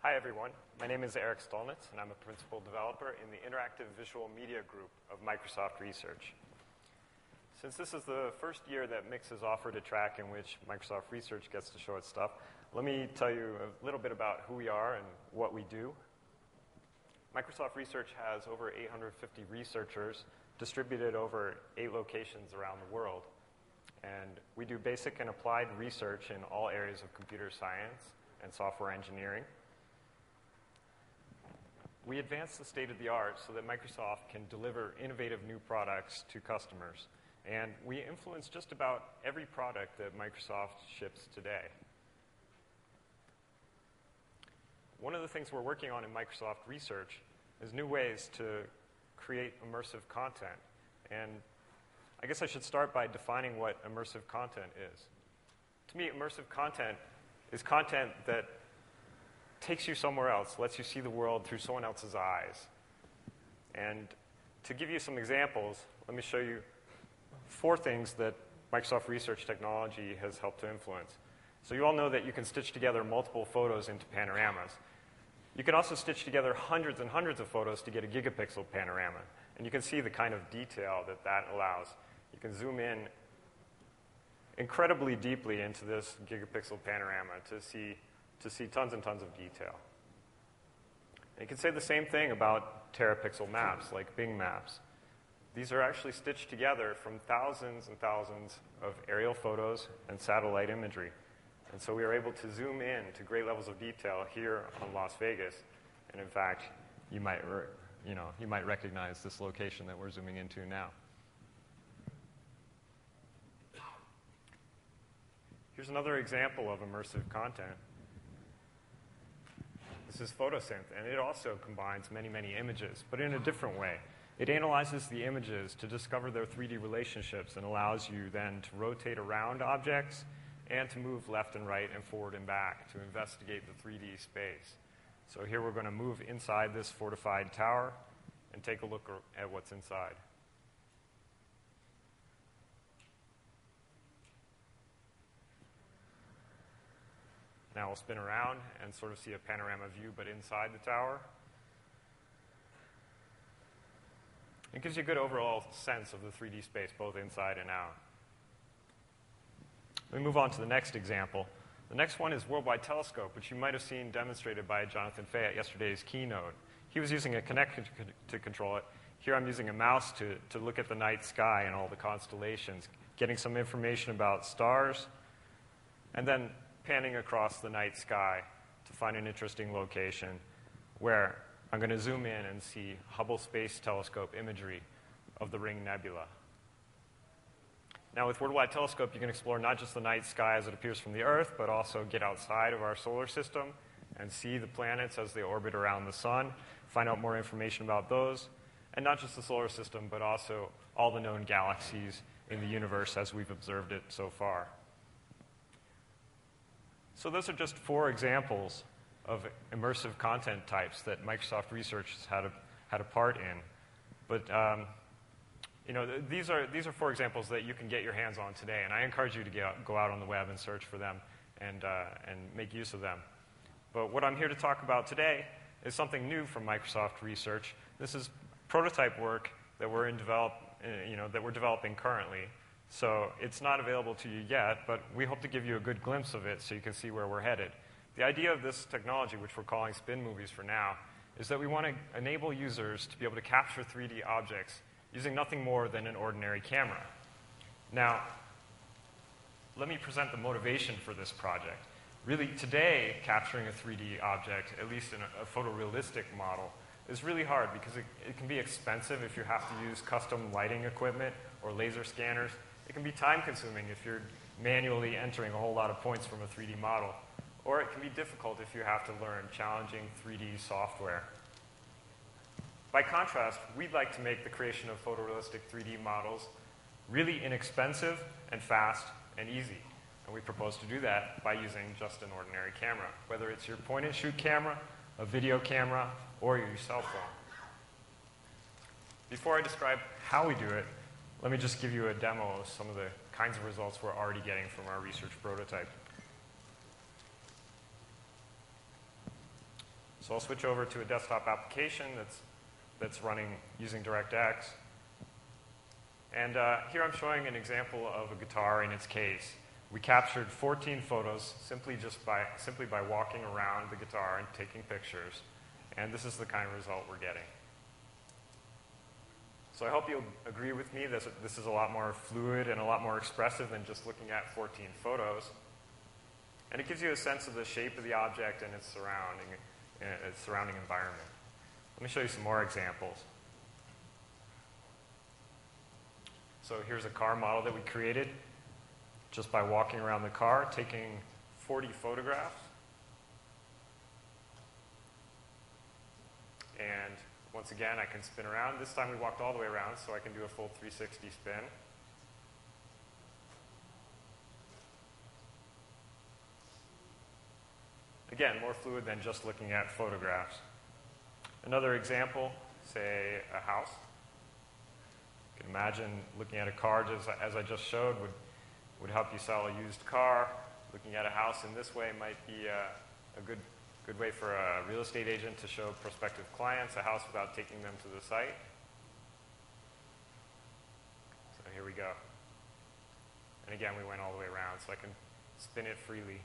Hi, everyone. My name is Eric Stolnitz, and I'm a principal developer in the Interactive Visual Media Group of Microsoft Research. Since this is the first year that Mix has offered a track in which Microsoft Research gets to show its stuff, let me tell you a little bit about who we are and what we do. Microsoft Research has over 850 researchers distributed over 8 locations around the world. And we do basic and applied research in all areas of computer science and software engineering. We advance the state of the art so that Microsoft can deliver innovative new products to customers. And we influence just about every product that Microsoft ships today. One of the things we're working on in Microsoft Research is new ways to create immersive content. And I guess I should start by defining what immersive content is. To me, immersive content is content that takes you somewhere else, lets you see the world through someone else's eyes. And to give you some examples, let me show you 4 things that Microsoft Research technology has helped to influence. So you all know that you can stitch together multiple photos into panoramas. You can also stitch together hundreds and hundreds of photos to get a gigapixel panorama. And you can see the kind of detail that that allows. You can zoom in incredibly deeply into this gigapixel panorama to see tons and tons of detail. And you can say the same thing about terapixel maps, like Bing Maps. These are actually stitched together from thousands and thousands of aerial photos and satellite imagery. And so we are able to zoom in to great levels of detail here on Las Vegas. And in fact, you might recognize this location that we're zooming into now. Here's another example of immersive content. This is Photosynth, and it also combines many, many images, but in a different way. It analyzes the images to discover their 3D relationships and allows you then to rotate around objects and to move left and right and forward and back to investigate the 3D space. So here we're going to move inside this fortified tower and take a look at what's inside. Now we'll spin around and sort of see a panorama view, but inside the tower. It gives you a good overall sense of the 3D space, both inside and out. Let me move on to the next example. The next one is Worldwide Telescope, which you might have seen demonstrated by Jonathan Fay at yesterday's keynote. He was using a Kinect to control it. Here I'm using a mouse to look at the night sky and all the constellations, getting some information about stars, and then panning across the night sky to find an interesting location where I'm going to zoom in and see Hubble Space Telescope imagery of the Ring Nebula. Now, with Worldwide Telescope, you can explore not just the night sky as it appears from the Earth, but also get outside of our solar system and see the planets as they orbit around the sun, find out more information about those, and not just the solar system, but also all the known galaxies in the universe as we've observed it so far. So those are just 4 examples of immersive content types that Microsoft Research has had a part in. But these are 4 examples that you can get your hands on today, and I encourage you to go out on the web and search for them and make use of them. But what I'm here to talk about today is something new from Microsoft Research. This is prototype work that we're developing currently. So it's not available to you yet, but we hope to give you a good glimpse of it so you can see where we're headed. The idea of this technology, which we're calling Spin Movies for now, is that we want to enable users to be able to capture 3D objects using nothing more than an ordinary camera. Now, let me present the motivation for this project. Really, today, capturing a 3D object, at least in a photorealistic model, is really hard because it can be expensive if you have to use custom lighting equipment or laser scanners. It can be time-consuming if you're manually entering a whole lot of points from a 3D model. Or it can be difficult if you have to learn challenging 3D software. By contrast, we'd like to make the creation of photorealistic 3D models really inexpensive and fast and easy. And we propose to do that by using just an ordinary camera, whether it's your point-and-shoot camera, a video camera, or your cell phone. Before I describe how we do it, let me just give you a demo of some of the kinds of results we're already getting from our research prototype. So I'll switch over to a desktop application that's running using DirectX. And here I'm showing an example of a guitar in its case. We captured 14 photos simply by walking around the guitar and taking pictures. And this is the kind of result we're getting. So I hope you'll agree with me that this is a lot more fluid and a lot more expressive than just looking at 14 photos. And it gives you a sense of the shape of the object and its surrounding environment. Let me show you some more examples. So here's a car model that we created just by walking around the car, taking 40 photographs. And once again, I can spin around. This time we walked all the way around, so I can do a full 360 spin. Again, more fluid than just looking at photographs. Another example, say a house. You can imagine looking at a car, just as I just showed, would help you sell a used car. Looking at a house in this way might be a good way for a real estate agent to show prospective clients a house without taking them to the site. So here we go. And again, we went all the way around, so I can spin it freely.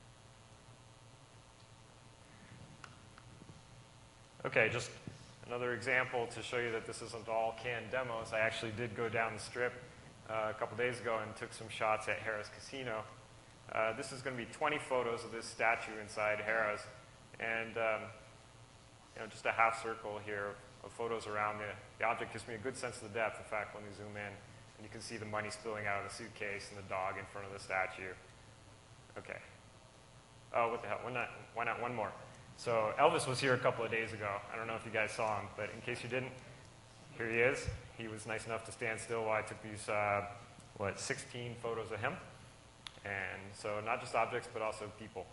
Okay, just another example to show you that this isn't all canned demos. I actually did go down the strip a couple days ago and took some shots at Harrah's Casino. This is going to be 20 photos of this statue inside Harrah's. And just a half circle here of photos around the object gives me a good sense of the depth. In fact, when we zoom in, and you can see the money spilling out of the suitcase and the dog in front of the statue. Okay. Oh, what the hell? Why not one more? So Elvis was here a couple of days ago. I don't know if you guys saw him, but in case you didn't, here he is. He was nice enough to stand still while I took these, 16 photos of him. And so not just objects, but also people.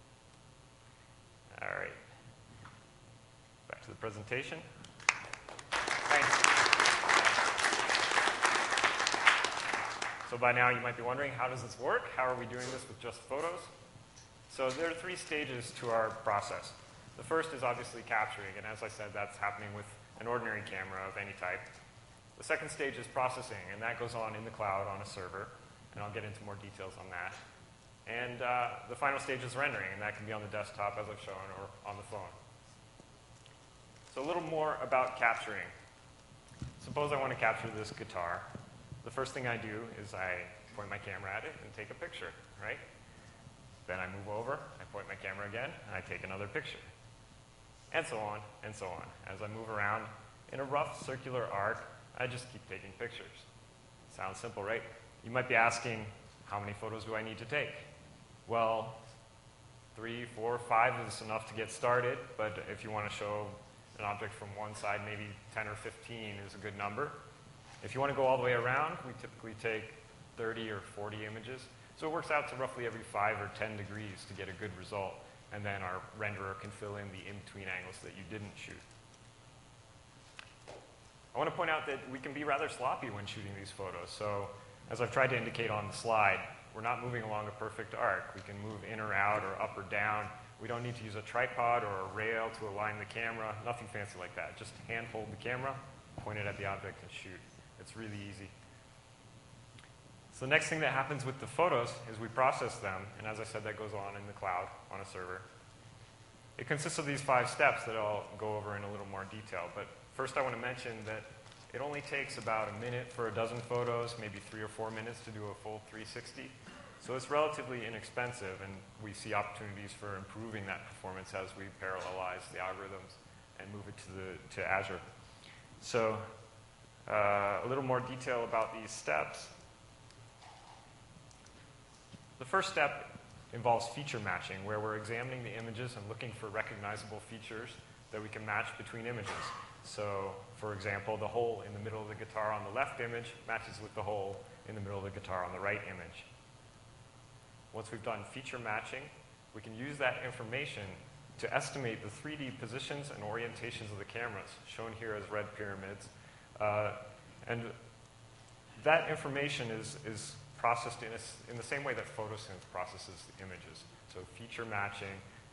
All right. Back to the presentation. Thanks. So by now you might be wondering, how does this work? How are we doing this with just photos? So there are 3 stages to our process. The first is obviously capturing, and as I said, that's happening with an ordinary camera of any type. The second stage is processing, and that goes on in the cloud on a server, and I'll get into more details on that. And the final stage is rendering, and that can be on the desktop, as I've shown, or on the phone. So a little more about capturing. Suppose I want to capture this guitar. The first thing I do is I point my camera at it and take a picture, right? Then I move over, I point my camera again, and I take another picture. And so on, and so on. As I move around in a rough circular arc, I just keep taking pictures. Sounds simple, right? You might be asking, how many photos do I need to take? Well, 3, 4, 5 is enough to get started, but if you want to show an object from one side, maybe 10 or 15 is a good number. If you want to go all the way around, we typically take 30 or 40 images. So it works out to roughly every 5 or 10 degrees to get a good result, and then our renderer can fill in the in-between angles that you didn't shoot. I want to point out that we can be rather sloppy when shooting these photos. So as I've tried to indicate on the slide, we're not moving along a perfect arc. We can move in or out or up or down. We don't need to use a tripod or a rail to align the camera, nothing fancy like that. Just hand hold the camera, point it at the object, and shoot. It's really easy. So the next thing that happens with the photos is we process them, and as I said, that goes on in the cloud on a server. It consists of these 5 steps that I'll go over in a little more detail, but first I want to mention that it only takes about a minute for a dozen photos, maybe 3 or 4 minutes to do a full 360. So it's relatively inexpensive, and we see opportunities for improving that performance as we parallelize the algorithms and move it to Azure. So a little more detail about these steps. The first step involves feature matching, where we're examining the images and looking for recognizable features that we can match between images. So, for example, the hole in the middle of the guitar on the left image matches with the hole in the middle of the guitar on the right image. Once we've done feature matching, we can use that information to estimate the 3D positions and orientations of the cameras, shown here as red pyramids. And that information is processed in the same way that Photosynth processes the images. So feature matching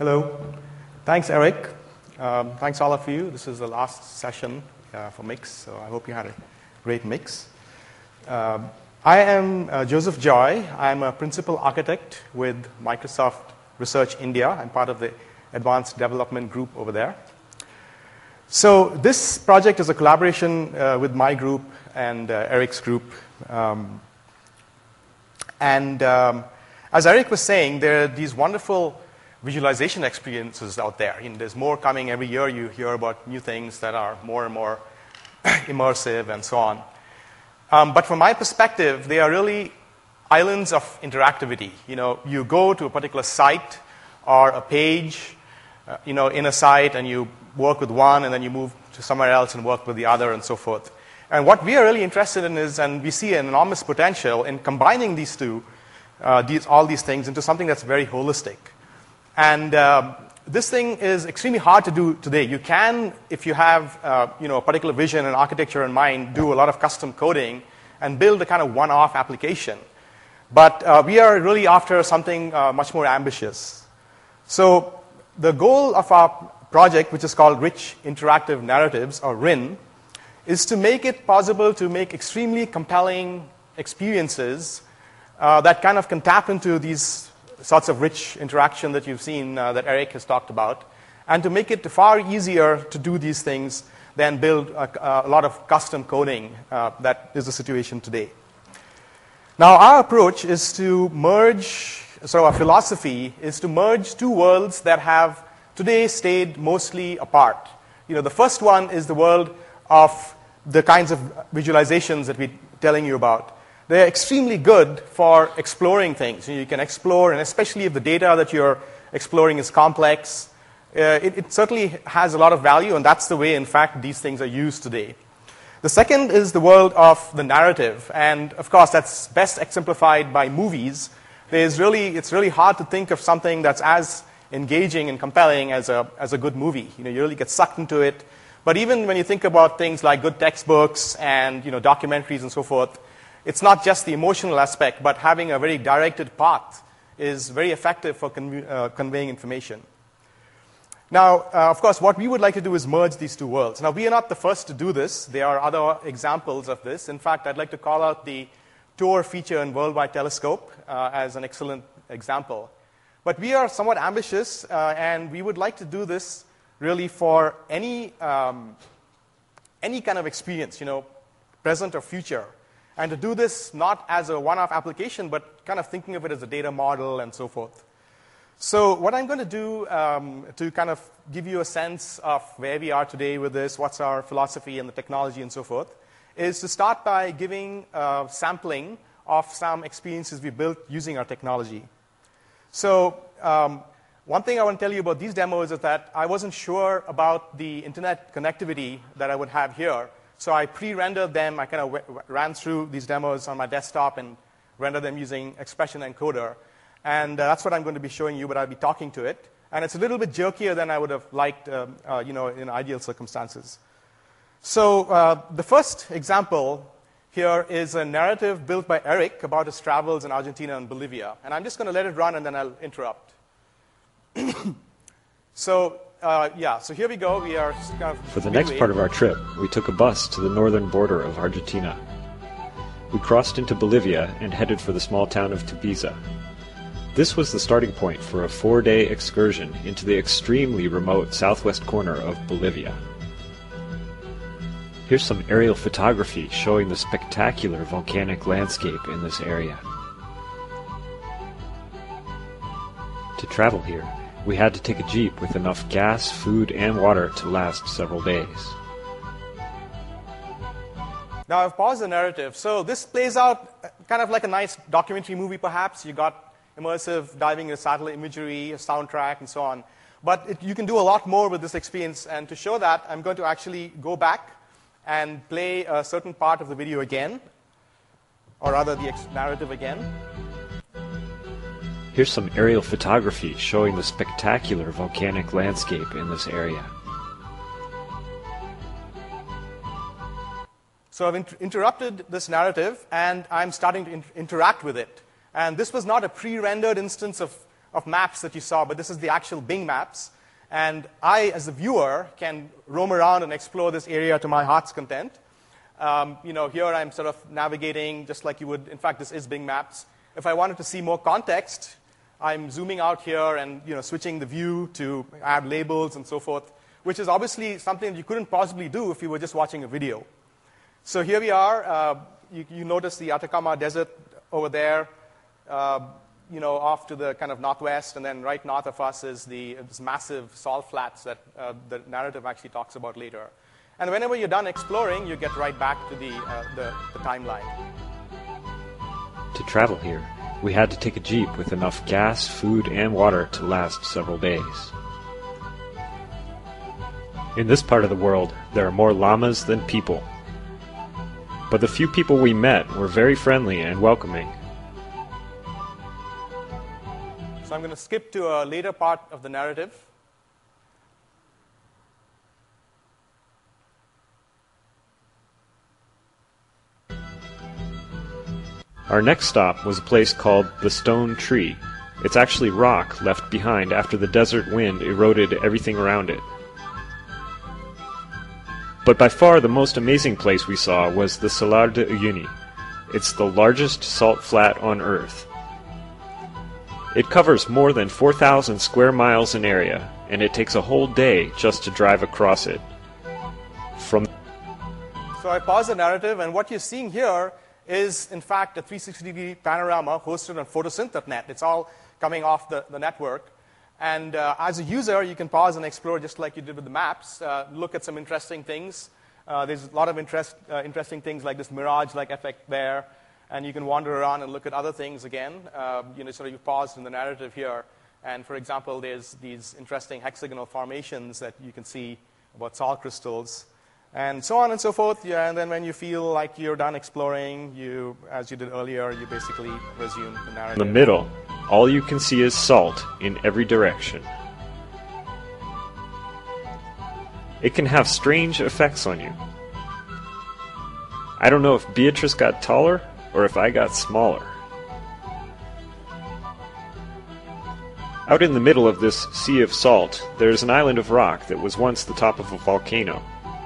Hello. Thanks, Eric. Thanks, all of you. This is the last session for Mix, so I hope you had a great Mix. I am Joseph Joy. I'm a principal architect with Microsoft Research India. I'm part of the advanced development group over there. So this project is a collaboration with my group and Eric's group. As Eric was saying, there are these wonderful visualization experiences out there. There's more coming every year. You hear about new things that are more and more immersive and so on. But from my perspective, they are really islands of interactivity. You go to a particular site or a page, in a site, and you work with one, and then you move to somewhere else and work with the other, and so forth. And what we are really interested in is, and we see an enormous potential in combining these two, all these things into something that's very holistic. And this thing is extremely hard to do today. You can, if you have a particular vision and architecture in mind, do a lot of custom coding and build a kind of one-off application. But we are really after something much more ambitious. So the goal of our project, which is called Rich Interactive Narratives, or RIN, is to make it possible to make extremely compelling experiences that kind of can tap into these sorts of rich interaction that you've seen that Eric has talked about, and to make it far easier to do these things than build a lot of custom coding that is the situation today. Now, our approach is to merge, so our philosophy is to merge two worlds that have today stayed mostly apart. The first one is the world of the kinds of visualizations that we're telling you about. They're extremely good for exploring things. You can explore, and especially if the data that you're exploring is complex, it certainly has a lot of value, and that's the way, in fact, these things are used today. The second is the world of the narrative, and of course, that's best exemplified by movies. It's really hard to think of something that's as engaging and compelling as a good movie. You really get sucked into it. But even when you think about things like good textbooks and documentaries and so forth, it's not just the emotional aspect, but having a very directed path is very effective for conveying information. Now, of course, what we would like to do is merge these two worlds. Now, we are not the first to do this. There are other examples of this. In fact, I'd like to call out the Tor feature in Worldwide Telescope as an excellent example. But we are somewhat ambitious, and we would like to do this really for any kind of experience, present or future. And to do this not as a one-off application, but kind of thinking of it as a data model and so forth. So what I'm going to do to kind of give you a sense of where we are today with this, what's our philosophy and the technology and so forth, is to start by giving sampling of some experiences we built using our technology. So one thing I want to tell you about these demos is that I wasn't sure about the internet connectivity that I would have here. So I pre-rendered them. I kind of ran through these demos on my desktop and rendered them using Expression Encoder. And that's what I'm going to be showing you, but I'll be talking to it. And it's a little bit jerkier than I would have liked in ideal circumstances. So the first example here is a narrative built by Eric about his travels in Argentina and Bolivia. And I'm just going to let it run, and then I'll interrupt. So here we go. We are kind of For the next part of our trip, we took a bus to the northern border of Argentina. We crossed into Bolivia and headed for the small town of Tupiza. This was the starting point for a 4-day excursion into the extremely remote southwest corner of Bolivia. Here's some aerial photography showing the spectacular volcanic landscape in this area. To travel here, we had to take a jeep with enough gas, food, and water to last several days. Now I've paused the narrative. So this plays out kind of like a nice documentary movie, perhaps. You got immersive diving into satellite imagery, a soundtrack, and so on. But you can do a lot more with this experience. And to show that, I'm going to actually go back and play a certain part of the video again, or rather the narrative again. Here's some aerial photography showing the spectacular volcanic landscape in this area. So I've interrupted this narrative, and I'm starting to interact with it. And this was not a pre-rendered instance of of maps that you saw, but this is the actual Bing Maps. And I, as a viewer, can roam around and explore this area to my heart's content. Here I'm sort of navigating just like you would. In fact, this is Bing Maps. If I wanted to see more context, I'm zooming out here and switching the view to add labels and so forth, which is obviously something you couldn't possibly do if you were just watching a video. So here we are. You notice the Atacama Desert over there, off to the kind of northwest, and then right north of us is this massive salt flats that the narrative actually talks about later. And whenever you're done exploring, you get right back to the timeline. To travel here, we had to take a jeep with enough gas, food, and water to last several days. In this part of the world, there are more llamas than people. But the few people we met were very friendly and welcoming. So I'm going to skip to a later part of the narrative. Our next stop was a place called the Stone Tree. It's actually rock left behind after the desert wind eroded everything around it. But by far the most amazing place we saw was the Salar de Uyuni. It's the largest salt flat on Earth. It covers more than 4,000 square miles in area, and it takes a whole day just to drive across it. So I pause the narrative, and what you're seeing here is, in fact, a 360-degree panorama hosted on Photosynth.net. It's all coming off the network. And as a user, you can pause and explore just like you did with the maps, look at some interesting things. There's a lot of interesting things like this mirage-like effect there. And you can wander around and look at other things again. You've paused in the narrative here. And for example, there's these interesting hexagonal formations that you can see about salt crystals. And so on and so forth. Yeah, and then when you feel like you're done exploring, as you did earlier, you basically resume the narrative. In the middle, all you can see is salt in every direction. It can have strange effects on you. I don't know if Beatrice got taller or if I got smaller. Out in the middle of this sea of salt, there's an island of rock that was once the top of a volcano.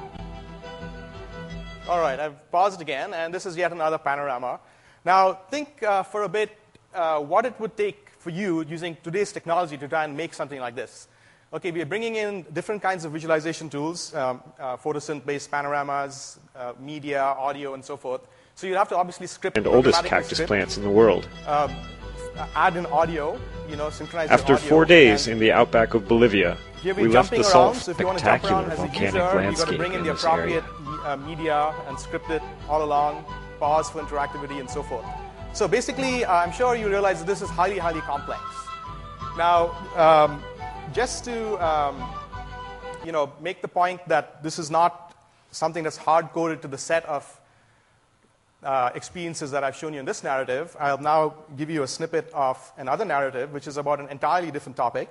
All right, I've paused again, and this is yet another panorama. Now, think for a bit what it would take for you, using today's technology, to try and make something like this. Okay, we are bringing in different kinds of visualization tools, photosynth-based panoramas, media, audio, and so forth. So you have to obviously script. And oldest cactus plants in the world. Add in audio, synchronize After your audio. 4 days in the outback of Bolivia, we left the salt so if you want to jump spectacular around as a volcanic user, landscape you've got to bring in in the this area. appropriate media and script it all along, pause for interactivity, and so forth. So basically, I'm sure you realize that this is highly, highly complex. Now, just to make the point that this is not something that's hard-coded to the set of experiences that I've shown you in this narrative, I'll now give you a snippet of another narrative, which is about an entirely different topic.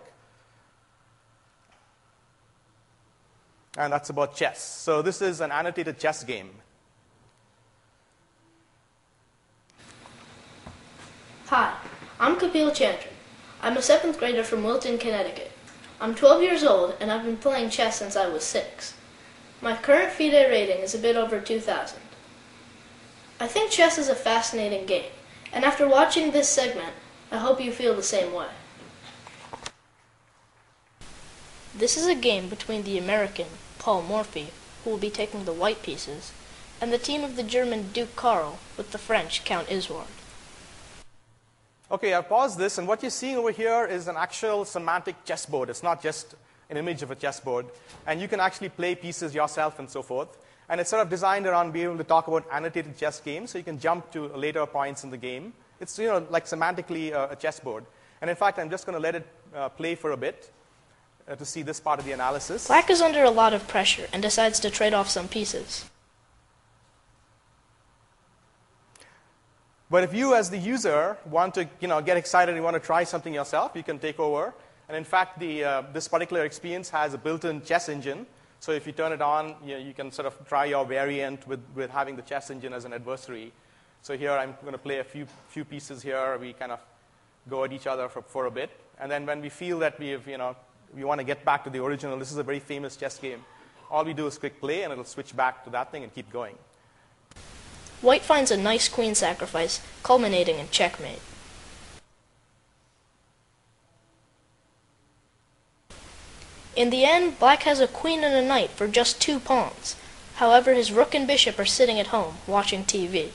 And that's about chess. So this is an annotated chess game. Hi, I'm Kapil Chandran. I'm a 7th grader from Wilton, Connecticut. I'm 12 years old, and I've been playing chess since I was 6. My current FIDE rating is a bit over 2,000. I think chess is a fascinating game, and after watching this segment, I hope you feel the same way. This is a game between the American, Paul Morphy, who will be taking the white pieces, and the team of the German Duke Karl with the French Count Isouard. Okay, I've paused this, and what you're seeing over here is an actual semantic chessboard. It's not just an image of a chessboard. And you can actually play pieces yourself and so forth. And it's sort of designed around being able to talk about annotated chess games, so you can jump to later points in the game. It's like semantically a chessboard. And in fact, I'm just going to let it play for a bit to see this part of the analysis. Black is under a lot of pressure and decides to trade off some pieces. But if you, as the user, want to get excited and you want to try something yourself, you can take over. And in fact, this particular experience has a built-in chess engine. So if you turn it on, you can sort of try your variant with having the chess engine as an adversary. So here I'm going to play a few pieces here. We kind of go at each other for a bit. And then when we feel that we want to get back to the original, this is a very famous chess game, all we do is click play, and it'll switch back to that thing and keep going. White finds a nice queen sacrifice, culminating in checkmate. In the end, Black has a queen and a knight for just 2 pawns. However, his rook and bishop are sitting at home, watching TV.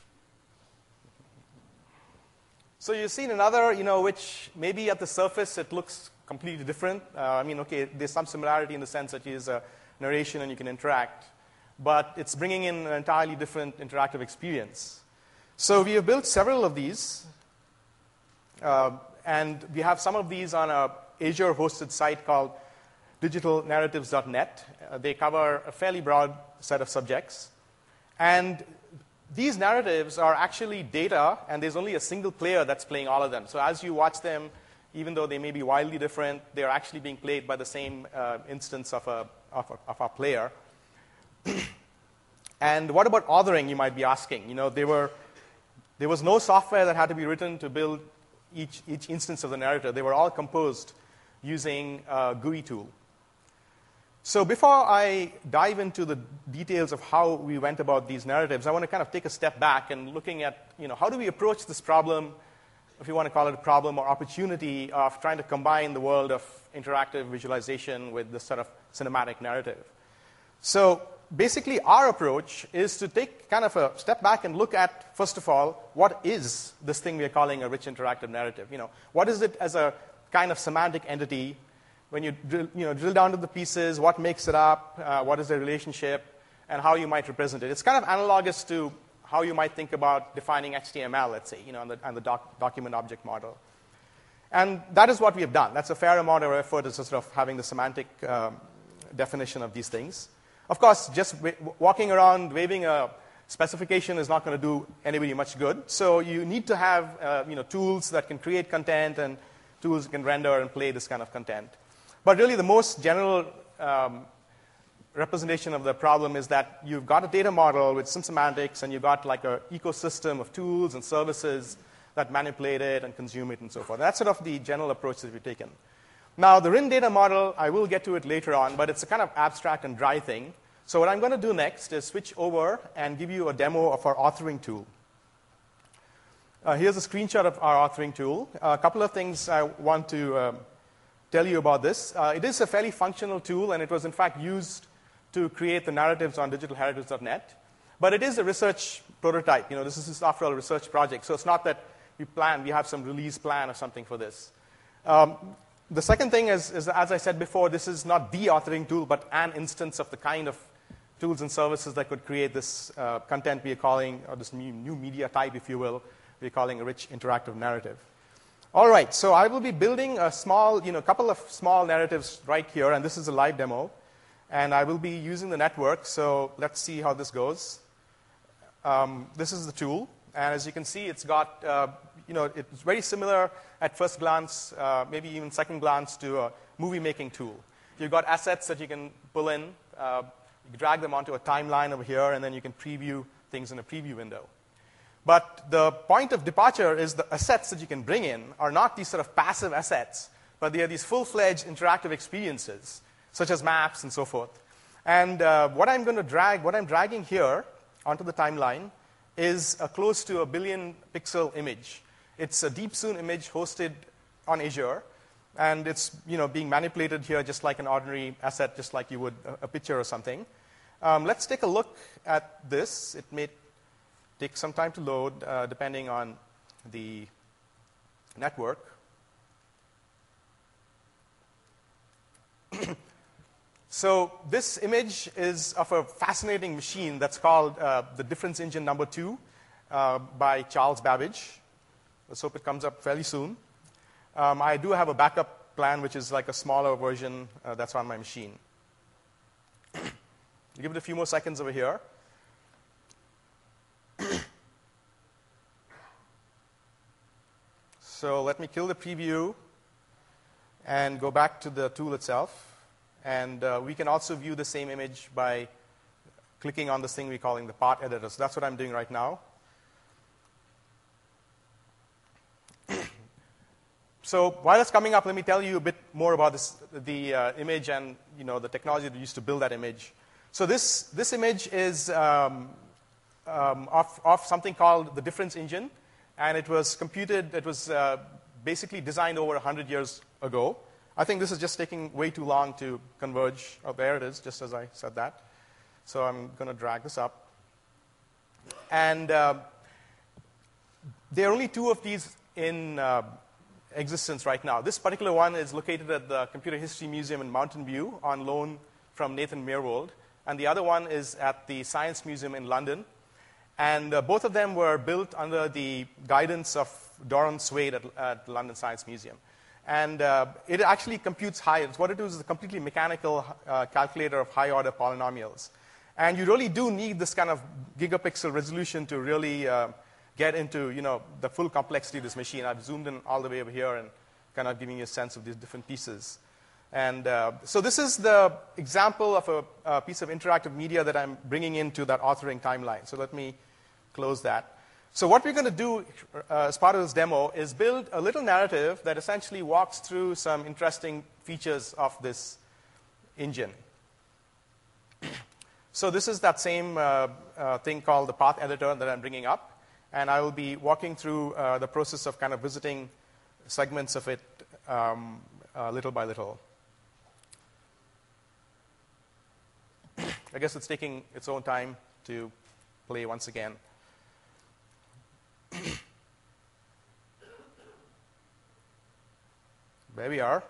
So you've seen another, which maybe at the surface it looks completely different. Okay, there's some similarity in the sense that you use a narration and you can interact. But it's bringing in an entirely different interactive experience. So we have built several of these. And we have some of these on a Azure-hosted site called digitalnarratives.net. They cover a fairly broad set of subjects. And these narratives are actually data, and there's only a single player that's playing all of them. So as you watch them, even though they may be wildly different, they're actually being played by the same instance of a player. And what about authoring, you might be asking? There was no software that had to be written to build each instance of the narrative. They were all composed using a GUI tool. So before I dive into the details of how we went about these narratives, I want to kind of take a step back and looking at, how do we approach this problem, if you want to call it a problem or opportunity, of trying to combine the world of interactive visualization with this sort of cinematic narrative. So basically, our approach is to take kind of a step back and look at, first of all, what is this thing we are calling a rich interactive narrative? What is it as a kind of semantic entity? When you drill down to the pieces, what makes it up, what is the relationship, and how you might represent it. It's kind of analogous to how you might think about defining HTML, let's say, on the document object model. And that is what we have done. That's a fair amount of effort, is sort of having the semantic definition of these things. Of course, just walking around waving a specification is not going to do anybody much good. So you need to have tools that can create content and tools that can render and play this kind of content. But really, the most general representation of the problem is that you've got a data model with some semantics, and you've got like an ecosystem of tools and services that manipulate it and consume it and so forth. That's sort of the general approach that we've taken. Now, the RIN data model, I will get to it later on, but it's a kind of abstract and dry thing. So what I'm going to do next is switch over and give you a demo of our authoring tool. Here's a screenshot of our authoring tool. A couple of things I want to tell you about this. It is a fairly functional tool, and it was in fact used to create the narratives on digitalheritage.net. But it is a research prototype. This is after all a research project, so it's not that we have some release plan or something for this. The second thing is, as I said before, this is not the authoring tool, but an instance of the kind of tools and services that could create this content we are calling, or this new media type, if you will, we're calling a rich interactive narrative. All right, so I will be building a small, couple of small narratives right here, and this is a live demo. And I will be using the network, so let's see how this goes. This is the tool, and as you can see, it's got, it's very similar at first glance, maybe even second glance, to a movie-making tool. You've got assets that you can pull in, you drag them onto a timeline over here, and then you can preview things in a preview window. But the point of departure is the assets that you can bring in are not these sort of passive assets, but they are these full-fledged interactive experiences, such as maps and so forth. And what I'm dragging here onto the timeline is a close to 1 billion pixel image. It's a DeepSoon image hosted on Azure, and it's being manipulated here just like an ordinary asset, just like you would a picture or something. Let's take a look at this. It may take some time to load, depending on the network. So this image is of a fascinating machine that's called the Difference Engine number 2 by Charles Babbage. Let's hope it comes up fairly soon. I do have a backup plan, which is like a smaller version that's on my machine. Give it a few more seconds over here. So let me kill the preview and go back to the tool itself. And we can also view the same image by clicking on this thing we're calling the part editor. So that's what I'm doing right now. So while it's coming up, let me tell you a bit more about the image and the technology that we used to build that image. So this image is of something called the difference engine, and it was computed. It was basically designed over 100 years ago. I think this is just taking way too long to converge. Oh, there it is, just as I said that. So I'm going to drag this up. And there are only 2 of these in existence right now. This particular one is located at the Computer History Museum in Mountain View on loan from Nathan Myhrvold. And the other one is at the Science Museum in London. And both of them were built under the guidance of Doron Swade at the London Science Museum. And it actually computes high. What it is a completely mechanical calculator of high-order polynomials. And you really do need this kind of gigapixel resolution to really get into the full complexity of this machine. I've zoomed in all the way over here and kind of giving you a sense of these different pieces. And so this is the example of a piece of interactive media that I'm bringing into that authoring timeline. So let me close that. So what we're going to do as part of this demo is build a little narrative that essentially walks through some interesting features of this engine. So this is that same thing called the path editor that I'm bringing up. And I will be walking through the process of kind of visiting segments of it little by little. I guess it's taking its own time to play once again. There we are.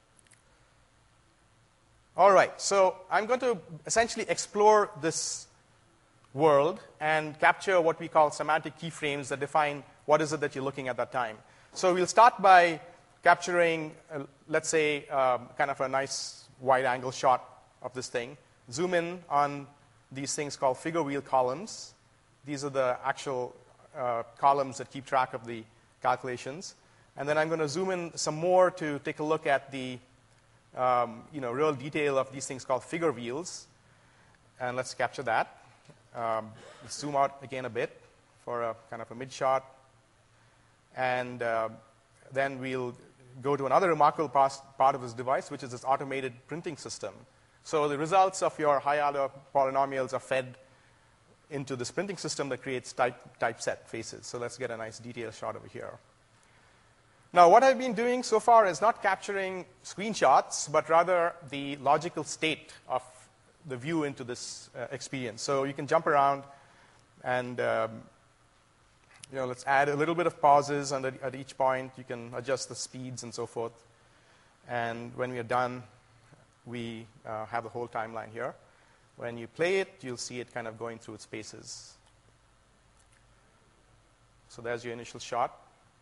All right, so I'm going to essentially explore this world and capture what we call semantic keyframes that define what is it that you're looking at that time. So we'll start by capturing, let's say, kind of a nice wide-angle shot of this thing. Zoom in on these things called figure wheel columns. These are the actual columns that keep track of the calculations. And then I'm going to zoom in some more to take a look at the real detail of these things called figure wheels. And let's capture that. Let's zoom out again a bit for a kind of a mid shot. And then we'll go to another remarkable part of this device, which is this automated printing system. So the results of your high-order polynomials are fed into this printing system that creates typeset faces. So let's get a nice detailed shot over here. Now, what I've been doing so far is not capturing screenshots, but rather the logical state of the view into this experience. So you can jump around and let's add a little bit of pauses at each point. You can adjust the speeds and so forth. And when we are done, we have the whole timeline here. When you play it, you'll see it kind of going through its paces. So there's your initial shot.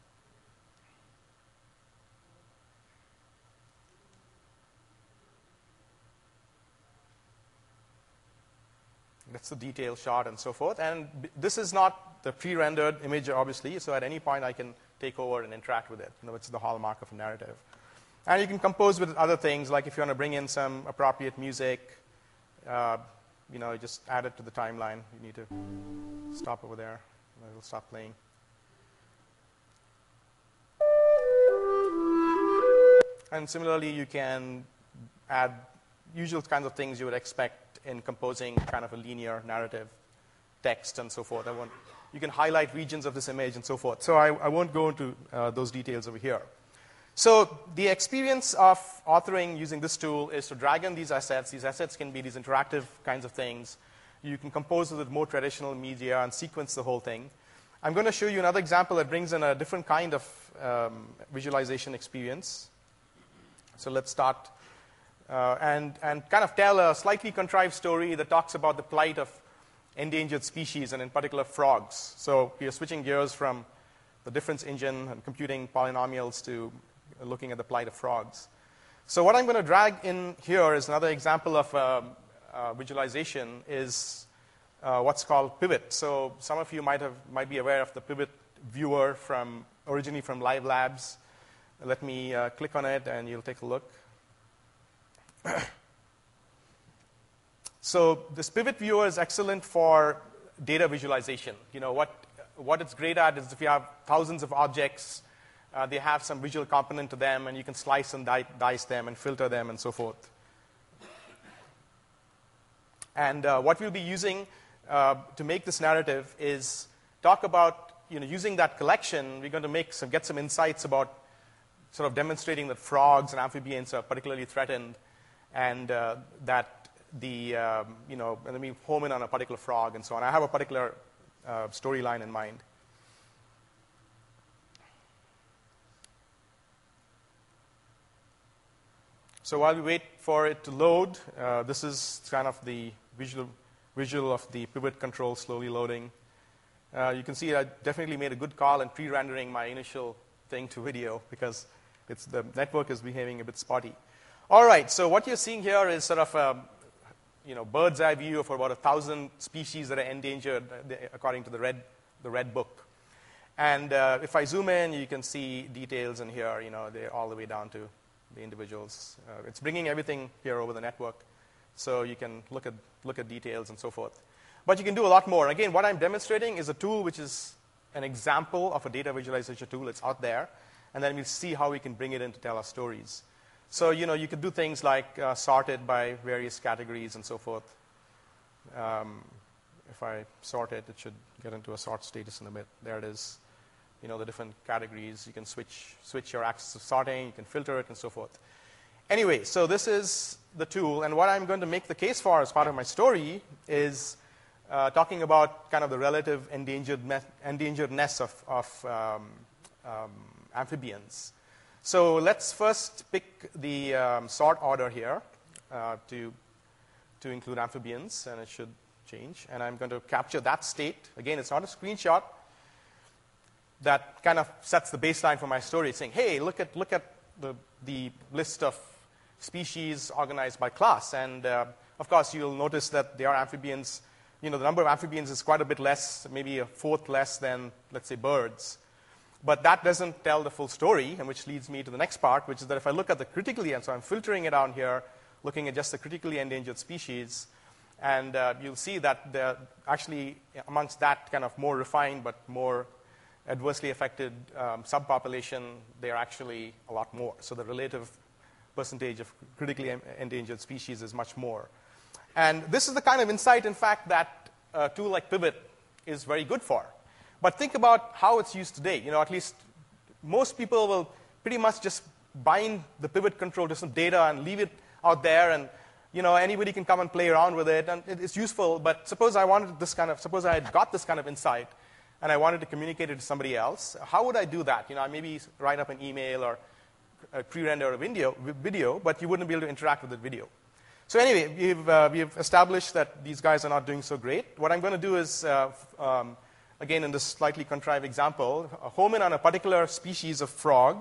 That's the detail shot and so forth. And this is not the pre-rendered image, obviously, so at any point I can take over and interact with it, which is the hallmark of a narrative. And you can compose with other things, like if you want to bring in some appropriate music, just add it to the timeline. You need to stop over there, and it'll stop playing. And similarly, you can add usual kinds of things you would expect in composing kind of a linear narrative, text, and so forth. You can highlight regions of this image and so forth. So I won't go into those details over here. So the experience of authoring using this tool is to drag in these assets. These assets can be these interactive kinds of things. You can compose with more traditional media and sequence the whole thing. I'm going to show you another example that brings in a different kind of visualization experience. So let's start and kind of tell a slightly contrived story that talks about the plight of endangered species, and in particular frogs. So we are switching gears from the difference engine and computing polynomials to looking at the plight of frogs. So what I'm going to drag in here is another example of visualization is what's called Pivot. So some of you might be aware of the Pivot viewer originally from Live Labs. Let me click on it, and you'll take a look. So this Pivot viewer is excellent for data visualization. What it's great at is if you have thousands of objects, They have some visual component to them, and you can slice and dice them and filter them and so forth. And what we'll be using to make this narrative is talk about, using that collection, we're going to get some insights about sort of demonstrating that frogs and amphibians are particularly threatened, and that and then we home in on a particular frog and so on. I have a particular storyline in mind. So while we wait for it to load, this is kind of the visual of the pivot control slowly loading. You can see I definitely made a good call in pre-rendering my initial thing to video because the network is behaving a bit spotty. All right, so what you're seeing here is sort of a bird's eye view of about 1,000 species that are endangered according to the red book. And if I zoom in, you can see details in here. They're all the way down to the individuals. It's bringing everything here over the network, so you can look at details and so forth. But you can do a lot more. Again, what I'm demonstrating is a tool which is an example of a data visualization tool. It's out there, and then we'll see how we can bring it in to tell our stories. So you could do things like sort it by various categories and so forth. If I sort it, it should get into a sort status in a bit. There it is. The different categories. You can switch your axis of sorting. You can filter it and so forth. Anyway, so this is the tool, and what I'm going to make the case for as part of my story is talking about kind of the relative endangeredness of amphibians. So let's first pick the sort order here to include amphibians, and it should change. And I'm going to capture that state. Again, it's not a screenshot. That kind of sets the baseline for my story, saying, hey, look at the list of species organized by class. And, of course, you'll notice that there are amphibians. The number of amphibians is quite a bit less, maybe a fourth less than, let's say, birds. But that doesn't tell the full story, and which leads me to the next part, which is that if I look at the critically, and so I'm filtering it down here, looking at just the critically endangered species, and you'll see that actually amongst that kind of more refined but more adversely affected subpopulation, they are actually a lot more. So the relative percentage of critically endangered species is much more. And this is the kind of insight, in fact, that a tool like Pivot is very good for. But think about how it's used today. At least most people will pretty much just bind the pivot control to some data and leave it out there, and anybody can come and play around with it, and it's useful. But suppose I had got this kind of insight, and I wanted to communicate it to somebody else. How would I do that? I maybe write up an email or pre-render a video, but you wouldn't be able to interact with the video. So anyway, we've established that these guys are not doing so great. What I'm going to do is, again, in this slightly contrived example, home in on a particular species of frog,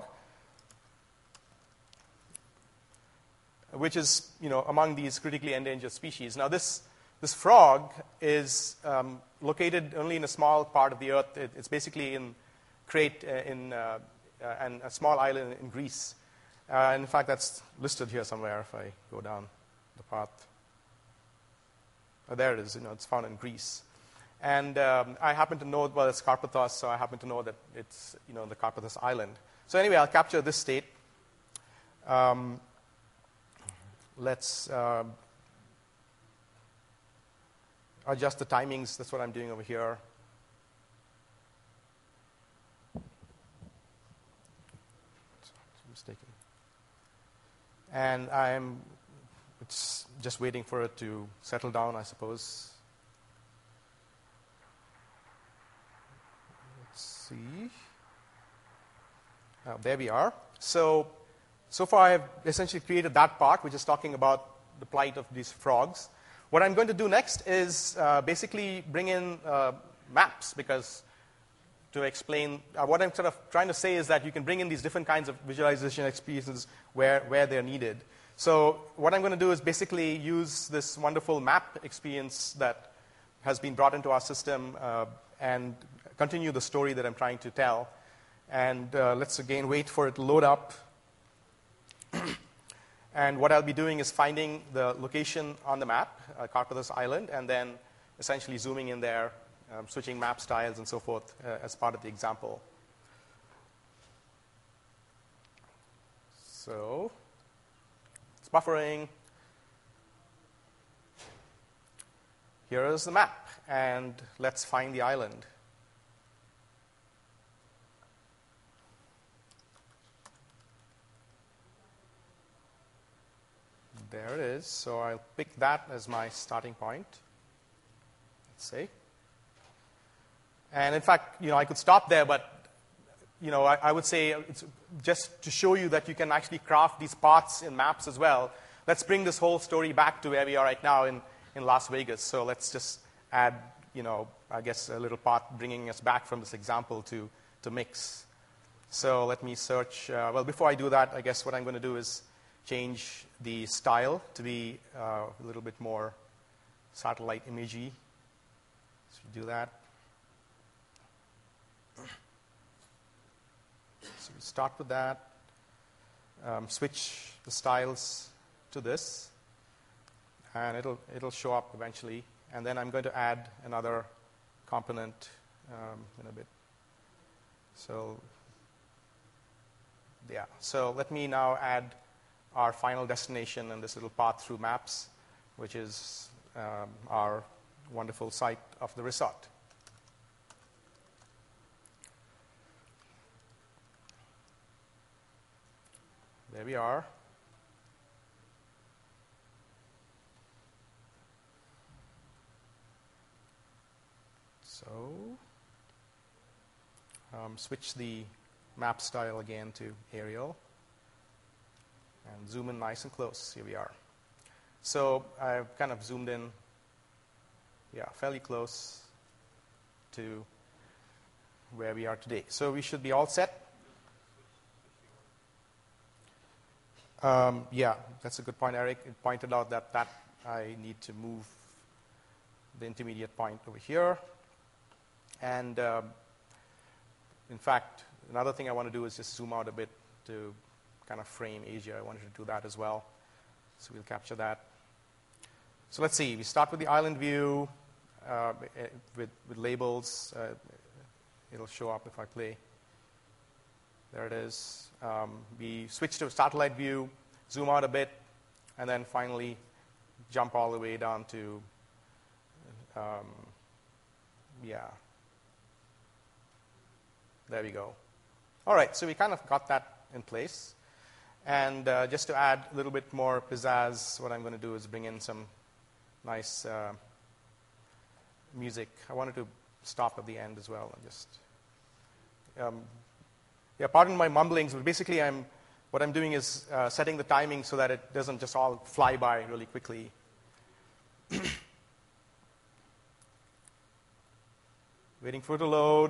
which is among these critically endangered species. Now this frog is located only in a small part of the earth. It's basically in Crete and a small island in Greece. And in fact, that's listed here somewhere if I go down the path. There it is. It's found in Greece. And I happen to know, it's Carpathos, so I happen to know that it's the Carpathos island. So anyway, I'll capture this state. Let's adjust the timings. That's what I'm doing over here. Mistaken. And it's just waiting for it to settle down, I suppose. Let's see. There we are. So far I have essentially created that part, which is talking about the plight of these frogs. What I'm going to do next is basically bring in maps, because to explain what I'm sort of trying to say is that you can bring in these different kinds of visualization experiences where they're needed. So what I'm going to do is basically use this wonderful map experience that has been brought into our system and continue the story that I'm trying to tell. And let's again wait for it to load up. And what I'll be doing is finding the location on the map, Carpathos Island, and then essentially zooming in there, switching map styles and so forth as part of the example. So it's buffering. Here is the map, and let's find the island. There it is. So I'll pick that as my starting point. Let's see. And in fact, I could stop there, but I would say it's just to show you that you can actually craft these paths in maps as well. Let's bring this whole story back to where we are right now in Las Vegas. So let's just add, I guess a little path bringing us back from this example to mix. So let me search. Well, before I do that, I guess what I'm going to do is change the style to be a little bit more satellite imagey. So do that. So we start with that. Switch the styles to this, and it'll show up eventually. And then I'm going to add another component in a bit. So yeah. So let me now add our final destination and this little path through maps, which is our wonderful site of the resort. There we are. So switch the map style again to Arial and zoom in nice and close. Here we are. So I've kind of zoomed in, fairly close to where we are today. So we should be all set. That's a good point, Eric. It pointed out that I need to move the intermediate point over here. And in fact, another thing I want to do is just zoom out a bit to kind of frame Asia. I wanted to do that as well. So we'll capture that. So let's see. We start with the island view with labels. It'll show up if I play. There it is. We switch to a satellite view, zoom out a bit, and then finally jump all the way down to, there we go. All right, so we kind of got that in place. And just to add a little bit more pizzazz, what I'm going to do is bring in some nice music. I wanted to stop at the end as well and just... pardon my mumblings, but basically what I'm doing is setting the timing so that it doesn't just all fly by really quickly. Waiting for it to load.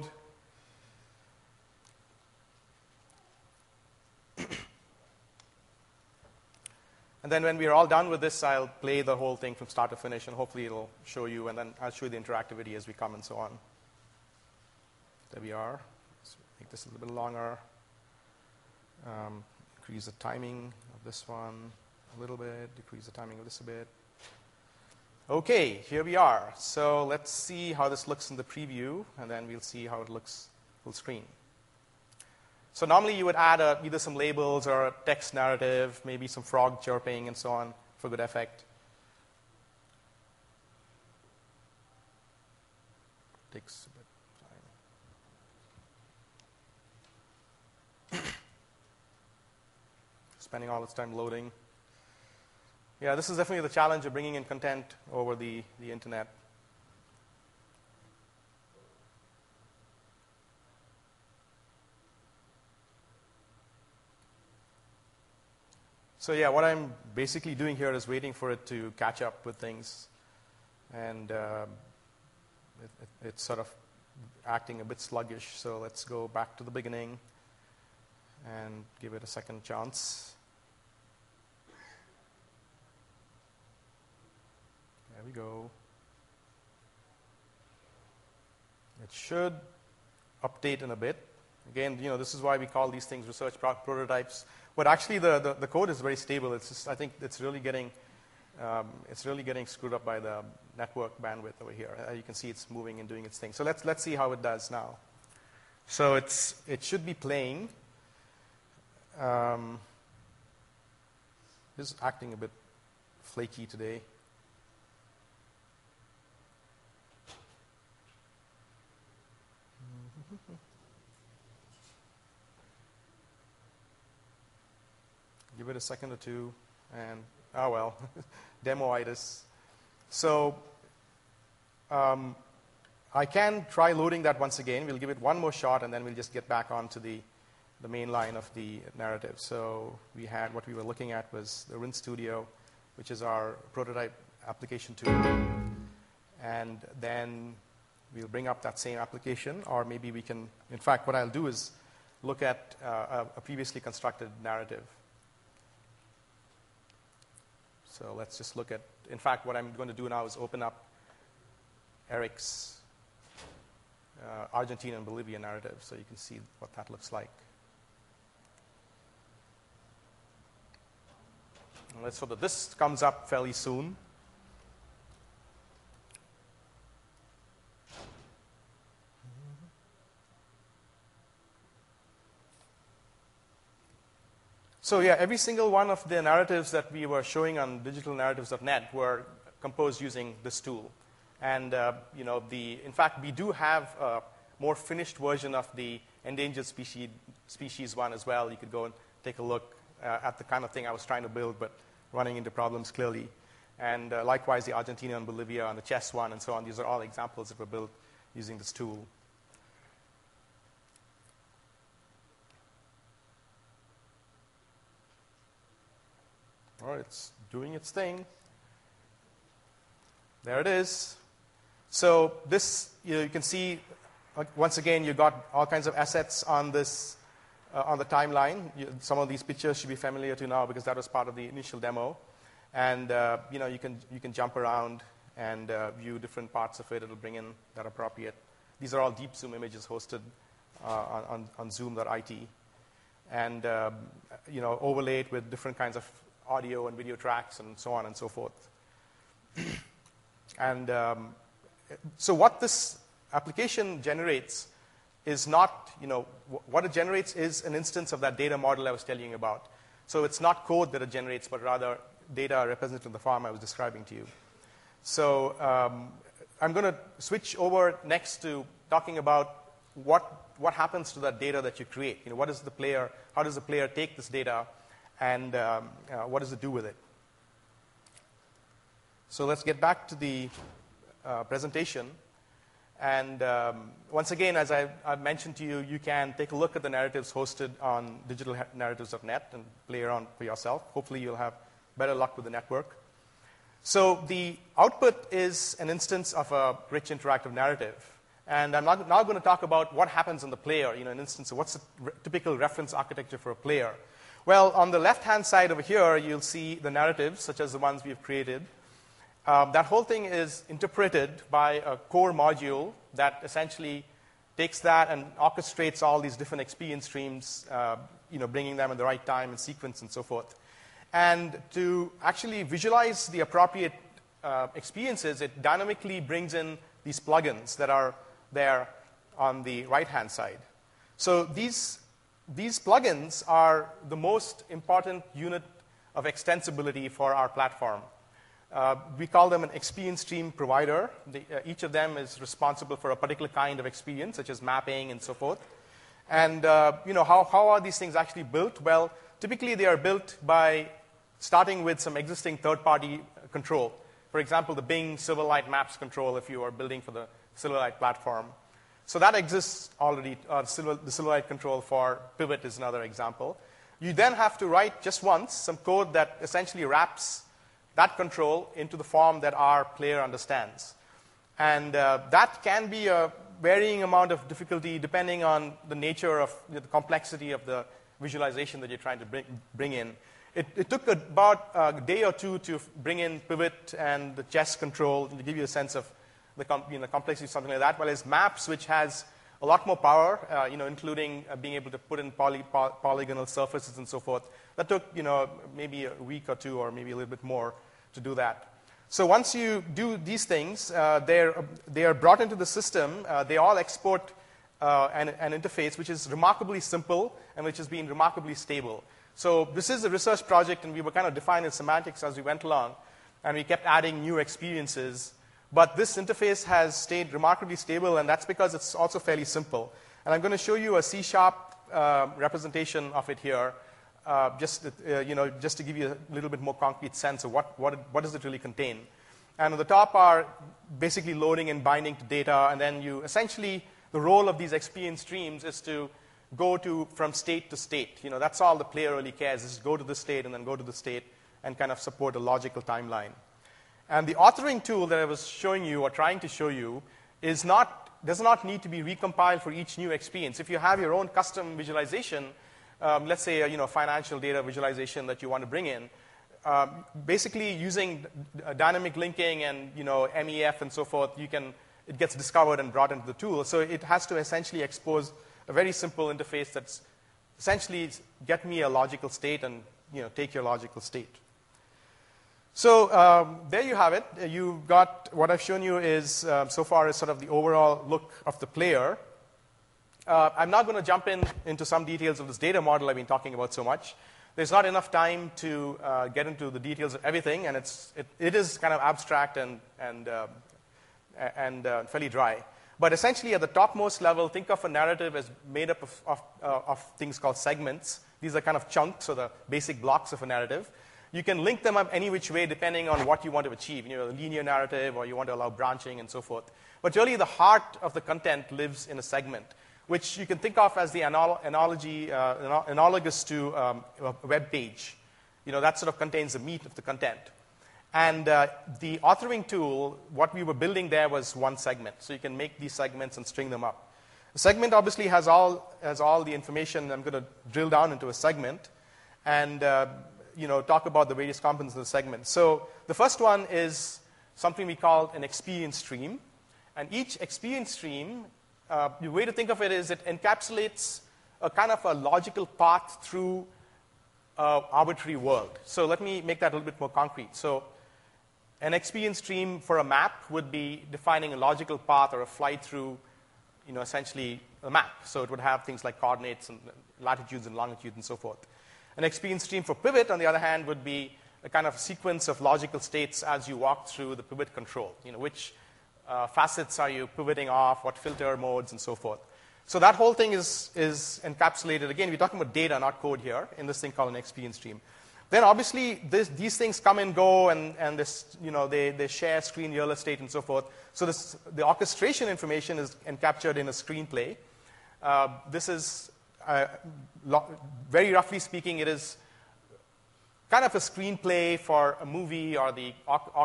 And then when we're all done with this, I'll play the whole thing from start to finish, and hopefully it'll show you, and then I'll show you the interactivity as we come and so on. There we are. Let's make this a little bit longer. Increase the timing of this one a little bit. Decrease the timing of this a bit. Okay, here we are. So let's see how this looks in the preview, and then we'll see how it looks full screen. So normally you would add either some labels or a text narrative, maybe some frog chirping and so on for good effect. Takes a bit of time. Spending all its time loading. Yeah, this is definitely the challenge of bringing in content over the internet. So yeah, what I'm basically doing here is waiting for it to catch up with things. And it's sort of acting a bit sluggish. So let's go back to the beginning and give it a second chance. There we go. It should update in a bit. Again, this is why we call these things research prototypes. But actually, the code is very stable. It's just, I think it's really getting screwed up by the network bandwidth over here. You can see it's moving and doing its thing. So let's see how it does now. So it should be playing. This is acting a bit flaky today. Give it a second or two, and oh well, demoitis. So I can try loading that once again. We'll give it one more shot, and then we'll just get back onto the main line of the narrative. So we had what we were looking at was the Rin Studio, which is our prototype application tool. And then we'll bring up that same application, or maybe we can, in fact, what I'll do is look at a previously constructed narrative. So let's just look at, in fact, what I'm going to do now is open up Eric's Argentina and Bolivia narrative, so you can see what that looks like. And let's hope that this comes up fairly soon. So yeah, every single one of the narratives that we were showing on digitalnarratives.net were composed using this tool. And in fact, we do have a more finished version of the endangered species one as well. You could go and take a look at the kind of thing I was trying to build, but running into problems clearly. And likewise, the Argentina and Bolivia and the chess one and so on. These are all examples that were built using this tool. All right, it's doing its thing. There it is. So this, you can see, once again, you got all kinds of assets on this, on the timeline. Some of these pictures should be familiar to you now because that was part of the initial demo. And you can jump around and view different parts of it. It'll bring in that appropriate. These are all deep zoom images hosted on zoom.it, and overlaid with different kinds of audio and video tracks and so on and so forth. And so what this application generates is not, what it generates is an instance of that data model I was telling you about. So it's not code that it generates, but rather data represented in the form I was describing to you. So I'm going to switch over next to talking about what happens to that data that you create. How does the player take this data, and what does it do with it? So let's get back to the presentation. And once again, as I've mentioned to you, you can take a look at the narratives hosted on digitalnarratives.net and play around for yourself. Hopefully, you'll have better luck with the network. So the output is an instance of a rich interactive narrative. And I'm now going to talk about what happens on the player, an instance of what's the typical reference architecture for a player. Well, on the left-hand side over here, you'll see the narratives, such as the ones we've created. That whole thing is interpreted by a core module that essentially takes that and orchestrates all these different experience streams, bringing them at the right time and sequence and so forth. And to actually visualize the appropriate experiences, it dynamically brings in these plugins that are there on the right-hand side. So these plugins are the most important unit of extensibility for our platform. We call them an experience stream provider. Each of them is responsible for a particular kind of experience, such as mapping and so forth. And how are these things actually built? Well, typically they are built by starting with some existing third-party control. For example, the Bing Silverlight Maps control if you are building for the Silverlight platform. So that exists already. The Silverlight control for Pivot is another example. You then have to write just once some code that essentially wraps that control into the form that our player understands. And that can be a varying amount of difficulty depending on the nature of the complexity of the visualization that you're trying to bring in. It took about a day or two to bring in Pivot and the chess control to give you a sense of the complexity of something like that, whereas Maps, which has a lot more power, including being able to put in polygonal surfaces and so forth. That took, maybe a week or two or maybe a little bit more to do that. So once you do these things, they are brought into the system. They all export an interface which is remarkably simple and which has been remarkably stable. So this is a research project, and we were kind of defining semantics as we went along, and we kept adding new experiences. But this interface has stayed remarkably stable, and that's because it's also fairly simple. And I'm going to show you a C# representation of it here, just to give you a little bit more concrete sense of what does it really contain. And on the top are basically loading and binding to data, and then you essentially, the role of these experience streams is to go from state to state. That's all the player really cares, is go to this state and then go to the state and kind of support a logical timeline. And the authoring tool that I was showing you or trying to show you does not need to be recompiled for each new experience. If you have your own custom visualization, let's say a financial data visualization that you want to bring in, basically using dynamic linking and MEF and so forth, it gets discovered and brought into the tool. So it has to essentially expose a very simple interface that's essentially get me a logical state and take your logical state. So there you have it. You've got what I've shown you is so far is sort of the overall look of the player. I'm not going to jump into some details of this data model I've been talking about so much. There's not enough time to get into the details of everything, and it is kind of abstract and fairly dry. But essentially, at the topmost level, think of a narrative as made up of things called segments. These are kind of chunks, or the basic blocks of a narrative. You can link them up any which way depending on what you want to achieve, a linear narrative, or you want to allow branching and so forth. But really, the heart of the content lives in a segment, which you can think of as the analogous to a web page. That sort of contains the meat of the content. And the authoring tool, what we were building there was one segment. So you can make these segments and string them up. The segment obviously has all the information. I'm going to drill down into a segment and talk about the various components of the segment. So the first one is something we call an experience stream. And each experience stream, the way to think of it is it encapsulates a kind of a logical path through an arbitrary world. So let me make that a little bit more concrete. So an experience stream for a map would be defining a logical path or a flight through, essentially a map. So it would have things like coordinates and latitudes and longitudes and so forth. An experience stream for pivot, on the other hand, would be a kind of sequence of logical states as you walk through the pivot control. Which facets are you pivoting off, what filter modes, and so forth. So that whole thing is encapsulated. Again, we're talking about data, not code here, in this thing called an experience stream. Then obviously, these things come and go, and they share screen real estate and so forth. So the orchestration information is encaptured in a screenplay. This is, very roughly speaking, it is kind of a screenplay for a movie or the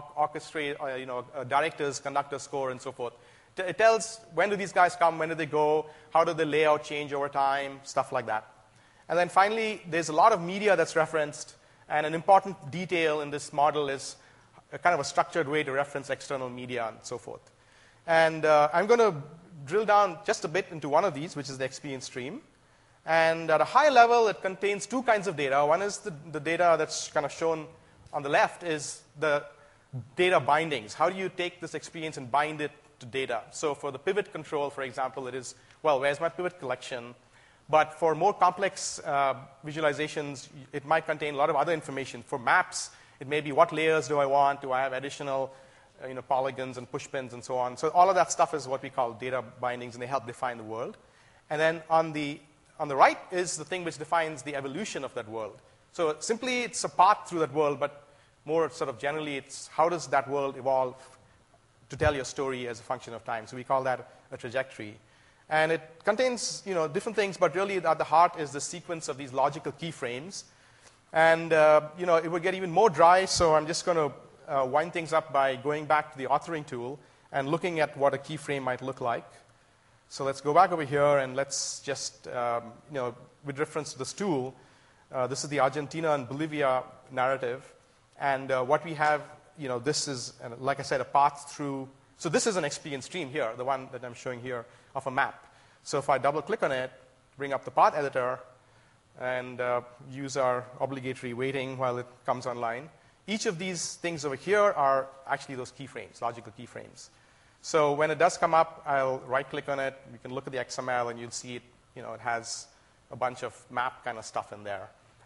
director's conductor score and so forth. It tells when do these guys come, when do they go, how do the layout change over time, stuff like that. And then finally, there's a lot of media that's referenced, and an important detail in this model is a kind of a structured way to reference external media and so forth. And I'm going to drill down just a bit into one of these, which is the experience stream. And at a high level, it contains two kinds of data. One is the data that's kind of shown on the left is the data bindings. How do you take this experience and bind it to data? So for the pivot control, for example, it is, well, where's my pivot collection? But for more complex visualizations, it might contain a lot of other information. For maps, it may be what layers do I want? Do I have additional polygons and pushpins and so on? So all of that stuff is what we call data bindings, and they help define the world. And then on the right is the thing which defines the evolution of that world. So simply, it's a path through that world, but more sort of generally, it's how does that world evolve to tell your story as a function of time. So we call that a trajectory. And it contains different things, but really at the heart is the sequence of these logical keyframes. And it would get even more dry, so I'm just going to wind things up by going back to the authoring tool and looking at what a keyframe might look like. So let's go back over here, and let's just, with reference to this tool, this is the Argentina and Bolivia narrative. And what we have, this is, like I said, a path through. So this is an experience stream here, the one that I'm showing here of a map. So if I double-click on it, bring up the path editor, and use our obligatory waiting while it comes online, each of these things over here are actually those keyframes, logical keyframes. So when it does come up, I'll right-click on it. You can look at the XML, and you'll see it. It has a bunch of map kind of stuff in there.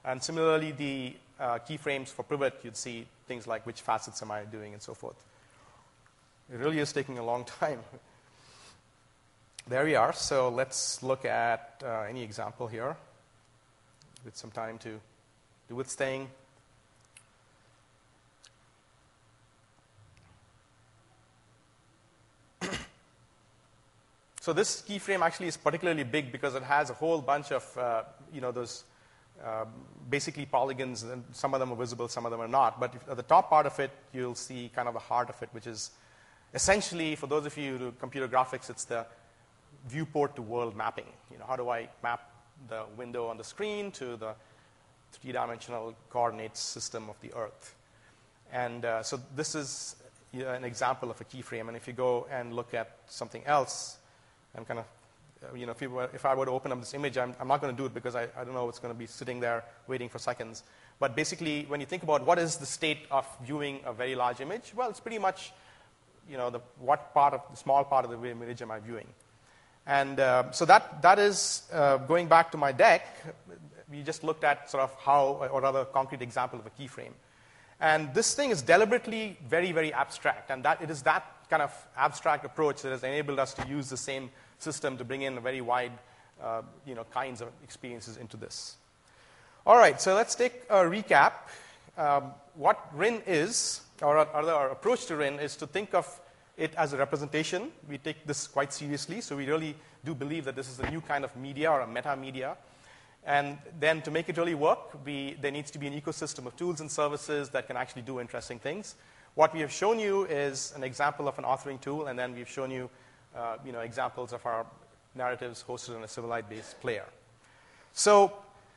And similarly, the keyframes for pivot, you'd see things like which facets am I doing and so forth. It really is taking a long time. There we are. So let's look at any example here with some time to do its thing. So this keyframe actually is particularly big because it has a whole bunch of those basically polygons, and some of them are visible, some of them are not. But at the top part of it, you'll see kind of the heart of it, which is essentially, for those of you who do computer graphics, it's the viewport to world mapping. How do I map the window on the screen to the three-dimensional coordinates system of the Earth? And so this is an example of a keyframe. And if you go and look at something else, I'm kind of, if I were to open up this image, I'm not going to do it because I don't know it's going to be sitting there waiting for seconds. But basically, when you think about what is the state of viewing a very large image, well, it's pretty much, the small part of the image am I viewing. And so that is, going back to my deck, we just looked at sort of how, or rather, a concrete example of a keyframe. And this thing is deliberately very, very abstract. And that it is that kind of abstract approach that has enabled us to use the same system to bring in a very wide, kinds of experiences into this. All right, so let's take a recap. What RIN is, or our approach to RIN is to think of it as a representation. We take this quite seriously, so we really do believe that this is a new kind of media or a meta-media. And then to make it really work, there needs to be an ecosystem of tools and services that can actually do interesting things. What we have shown you is an example of an authoring tool, and then we've shown you, examples of our narratives hosted on a Silverlight-based player. So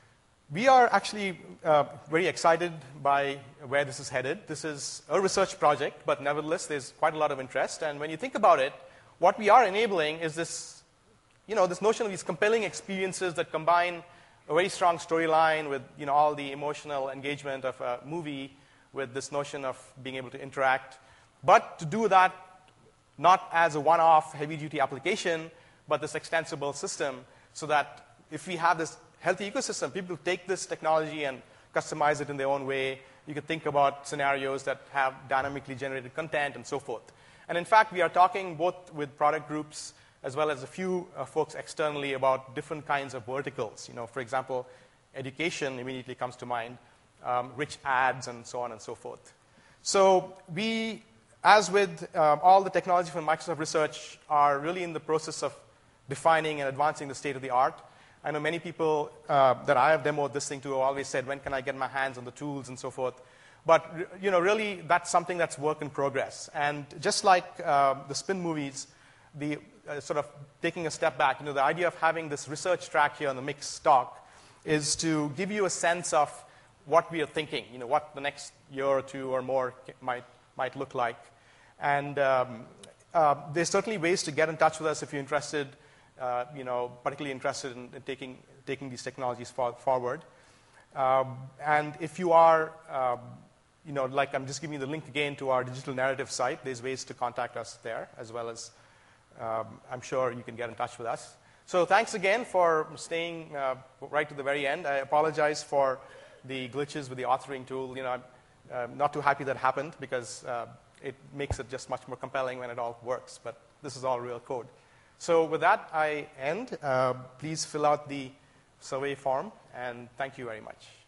we are actually very excited by where this is headed. This is a research project, but nevertheless, there's quite a lot of interest. And when you think about it, what we are enabling is this, this notion of these compelling experiences that combine a very strong storyline with, all the emotional engagement of a movie, with this notion of being able to interact, but to do that not as a one-off heavy-duty application, but this extensible system, so that if we have this healthy ecosystem, people take this technology and customize it in their own way. You can think about scenarios that have dynamically generated content and so forth. And in fact, we are talking both with product groups as well as a few folks externally about different kinds of verticals. For example, education immediately comes to mind, rich ads, and so on and so forth. So we, as with all the technology from Microsoft Research, are really in the process of defining and advancing the state of the art. I know many people that I have demoed this thing to have always said, when can I get my hands on the tools and so forth. But really, that's something that's work in progress. And just like the spin movies, the sort of taking a step back, the idea of having this research track here on the mixed talk is to give you a sense of what we are thinking, what the next year or two or more might look like. And there's certainly ways to get in touch with us if you're interested, particularly interested in taking these technologies forward. And if you are, like I'm just giving you the link again to our digital narrative site, there's ways to contact us there, as well as I'm sure you can get in touch with us. So thanks again for staying right to the very end. I apologize for the glitches with the authoring tool. I'm not too happy that happened because it makes it just much more compelling when it all works. But this is all real code. So with that, I end. Please fill out the survey form, and thank you very much.